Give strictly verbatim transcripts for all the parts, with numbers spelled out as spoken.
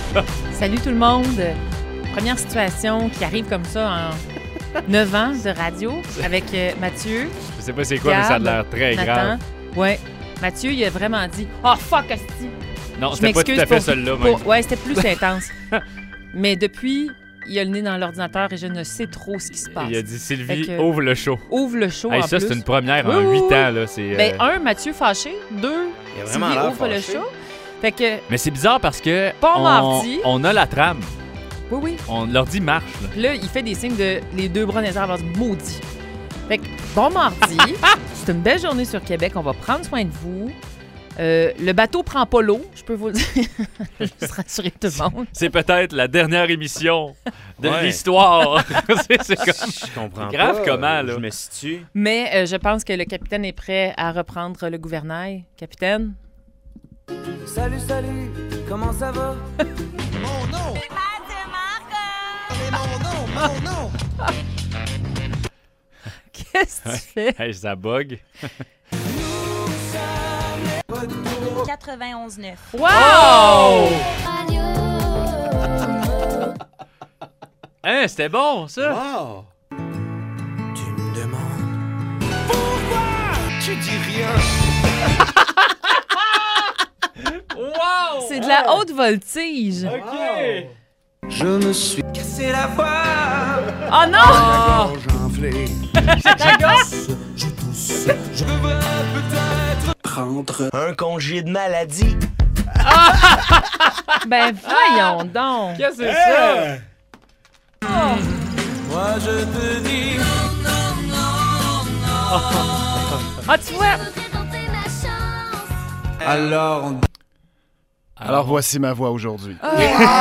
Salut tout le monde. Première situation qui arrive comme ça en neuf ans de radio avec euh, Mathieu. Je sais pas c'est quoi, Gab, mais ça a l'air très Nathan. grave. Ouais. Mathieu, il a vraiment dit « Oh, fuck, asti! » Non, Je c'était pas tout m'excuse à fait pour- celle-là. pour- même. Ouais, c'était plus intense. Mais depuis, il a le nez dans l'ordinateur et je ne sais trop ce qui se passe. Il a dit Sylvie, Fait que- ouvre le show. Ouvre le show Hey, en ça, plus. c'est une première en Oui, oui, huit oui. ans. Là, c'est, Ben, euh, un, Mathieu fâché. Deux, Il a vraiment Sylvie l'air ouvre le fâché. show. Fait que, Mais c'est bizarre parce que Bon on, mardi. on a la trame. oui, oui. On l'ordi marche. Là. Puis là, il fait des signes de les deux bras dans les airs, alors maudit. Fait que, bon mardi. C'est une belle journée sur Québec. On va prendre soin de vous. Euh, le bateau prend pas l'eau, je peux vous le dire. Juste rassurer tout le monde. C'est peut-être la dernière émission de Ouais. l'histoire. c'est, c'est comme... Je comprends Grave pas. comment, là. Je me situe. Mais euh, je pense que le capitaine est prêt à reprendre le gouvernail. Capitaine? Salut, salut, comment ça va? Mon nom! Mais mon nom, mon nom! Qu'est-ce que tu fais? Hey, ça bug. quatre-vingt-onze neuf. Wow! Hein, c'était bon, ça. Wow! Tu me demandes pourquoi tu dis rien? Wow! C'est de la haute voltige. OK. Je me suis cassé la voix. Oh non! J'enflé. Je tousse, je tousse. Je devrais peut-être prendre un congé de maladie. Ben voyons donc. Qu'est-ce que c'est ça? Moi je te dis Ah, tu vois? alors on... Alors voici ma voix aujourd'hui. Oh,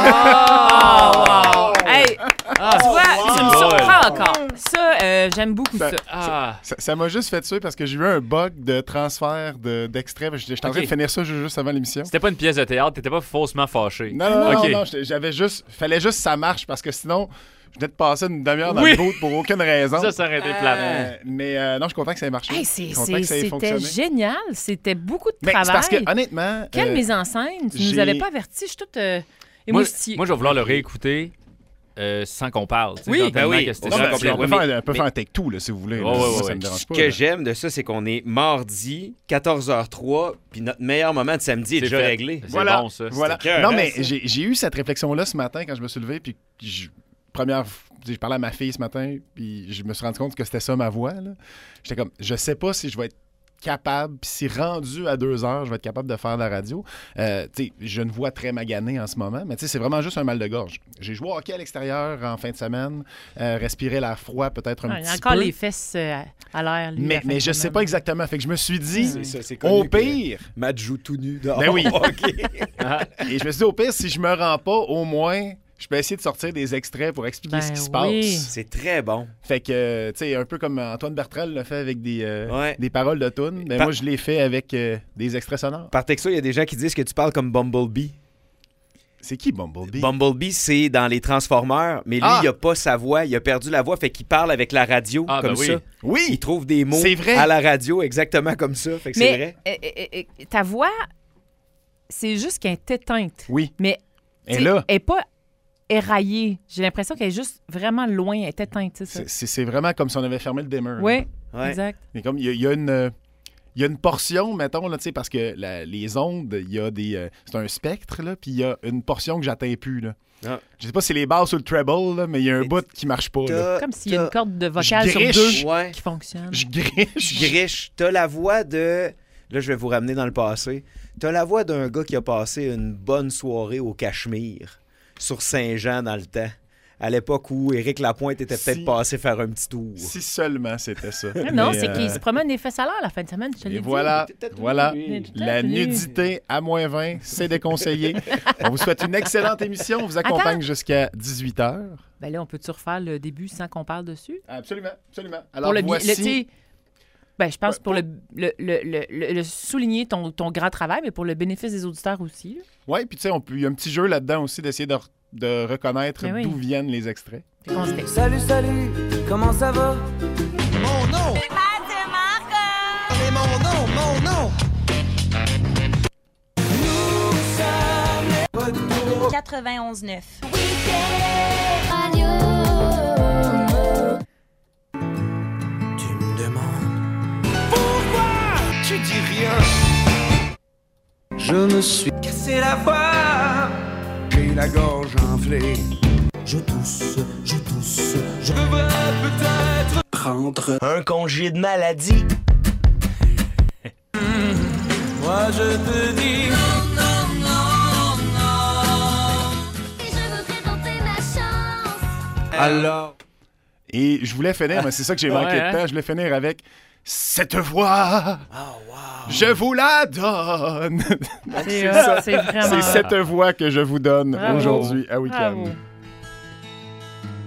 wow! Hey, tu vois, tu me drôle. surprends encore. Ça, euh, j'aime beaucoup ça. Ben, Ah, Ça, ça m'a juste fait tuer parce que j'ai eu un bug de transfert de, d'extrait. J'étais j'étais en train Ok. de finir ça ju- juste avant l'émission. c'était pas une pièce de théâtre, t'étais pas faussement fâché. Non, non, non, Ok. non, j'étais- j'avais juste... Fallait juste que ça marche parce que sinon, je venais de passer une demi-heure dans Oui. le boat pour aucune raison. Ça, ça aurait été plate. Euh, mais euh, non, je suis content que ça ait marché. Hey, Je c'est- suis content c'est- que ça ait c'était fonctionné. génial. C'était beaucoup de Mais c'est travail. parce que, honnêtement... Quelle euh, mise en scène. Tu nous j'ai- avais pas avertis. Je suis toute euh, Moi, émoustillée. moi, je vais vouloir le réécouter euh, sans qu'on parle. tu sais, Oui, genre ben tellement oui. que c'était non, mais ça. complet. on peut Ouais, faire, mais- on peut mais- faire un take two, là, si vous voulez. là. Ouais, ouais, Moi, ouais, ça ouais. me dérange Ce pas. que là. j'aime de ça, c'est qu'on est mardi, quatorze heures trois, puis notre meilleur moment de samedi est, C'est déjà fait. réglé. C'est Voilà. bon, ça. Voilà. C'était Non, écœurant, mais ça. j'ai j'ai eu cette réflexion-là ce matin quand je me suis levé, puis je- première, je parlais à ma fille ce matin, puis je me suis rendu compte que c'était ça ma voix. là. J'étais comme, je sais pas si je vais être capable, puis si rendu à deux heures, je vais être capable de faire de la radio. Euh, tu sais, j'ai une voix très maganée en ce moment, mais tu sais, c'est vraiment juste un mal de gorge. J'ai joué au hockey à l'extérieur en fin de semaine, euh, respirer l'air froid peut-être un Ah, il y a petit encore peu. les fesses euh, à l'air. lui, Mais, la fin mais de je sais semaine. pas exactement. Fait que je me suis dit, C'est ça, c'est au connu que pire, Matt joue tout nu dehors. Ben oui. OK. et je me suis dit, au pire, si je me rends pas, au moins, je peux essayer de sortir des extraits pour expliquer Ben ce qui se oui. passe. C'est très bon. Fait que, euh, tu sais, un peu comme Antoine Bertrel l'a fait avec des, euh, Ouais. des paroles de tunes, mais Par- moi, je l'ai fait avec euh, des extraits sonores. Par texto, il y a des gens qui disent que tu parles comme Bumblebee. C'est qui Bumblebee? Bumblebee, c'est dans les Transformers, mais lui, Ah! il a pas sa voix, il a perdu la voix, fait qu'il parle avec la radio Ah, comme ben oui. ça. Oui! Il trouve des mots C'est vrai. à la radio exactement comme ça, fait que c'est vrai. Mais euh, euh, euh, ta voix, c'est juste qu'elle est éteinte. Oui. Mais Et tu sais, là, elle n'est pas éraillée. J'ai l'impression qu'elle est juste vraiment loin. Elle est éteinte, tu sais ça. c'est- c'est c'est vraiment comme si on avait fermé le dimmer. Oui, Ouais. exact. Mais comme, il y, a- il y a une... euh, il y a une portion, mettons, là, tu sais, parce que la- les ondes, il y a des... euh, c'est un spectre, là, puis il y a une portion que j'atteins plus, là. Ah. Je sais pas si c'est les basses ou le treble, là, mais il y a un Mais bout qui marche pas, là. T'as- Comme s'il y a une t'as- corde de vocale Je sur griche. deux Ouais. qui fonctionne. Je griche. Je griche. T'as la voix de... Là, je vais vous ramener dans le passé. T'as la voix d'un gars qui a passé une bonne soirée au Cachemire, sur Saint-Jean dans le temps. À l'époque où Éric Lapointe était peut-être Si- passé faire un petit tour. Si seulement c'était ça. Ah non, Mais, c'est euh, qu'il se promène des fesses à l'heure la fin de semaine, je te l'ai Et dit. voilà, T'étais tout voilà. nu. La Tout nu. nudité à moins vingt, c'est déconseillé. On vous souhaite une excellente émission. On vous accompagne jusqu'à dix-huit heures. Ben là, on peut-tu refaire le début sans qu'on parle dessus? Absolument, absolument. Alors, Pour le, bi- voici... le- tu sais, ben, je pense Ouais, pour le, le, le, le, le- le souligner ton, ton grand travail, mais pour le bénéfice des auditeurs aussi. là. Oui, puis tu sais, on peut- il y a un petit jeu là-dedans aussi d'essayer de, re- de reconnaître Ben oui. d'où viennent les extraits. Fait qu'on se fait. Salut, salut, comment ça va? Mon nom! Mais mon nom, mon nom! Nous sommes les poteaux quatre-vingt-onze neuf. Tu me demandes pourquoi tu dis rien. Je me suis cassé la voix, j'ai la gorge enflée. Je tousse, je tousse, je devrais peut-être prendre un congé de maladie. Moi je te dis non, non, non, non. Et je voudrais tenter ma chance. Alors. Et je voulais finir, mais c'est ça que j'ai manqué Ouais, de hein? temps. Je voulais finir avec cette voix. Oh, wow. Je vous la donne. C'est, euh, c'est vraiment... C'est cette voix que je vous donne Bravo. aujourd'hui à Week-end. Bravo.